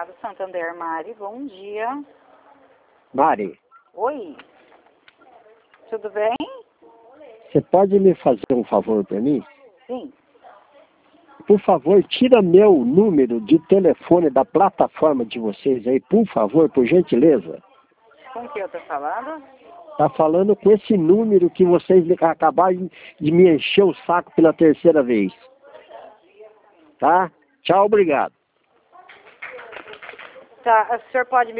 Estado, Santander, Mari, bom dia. Mari, Oi, tudo bem? você pode me fazer um favor para mim? Sim. Por favor, tira meu número de telefone da plataforma de vocês aí, por favor, por gentileza. Com que eu tô falando? Tá falando com esse número que vocês acabaram de me encher o saco pela terceira vez. Tá? Tchau, obrigado. Tá, o senhor pode me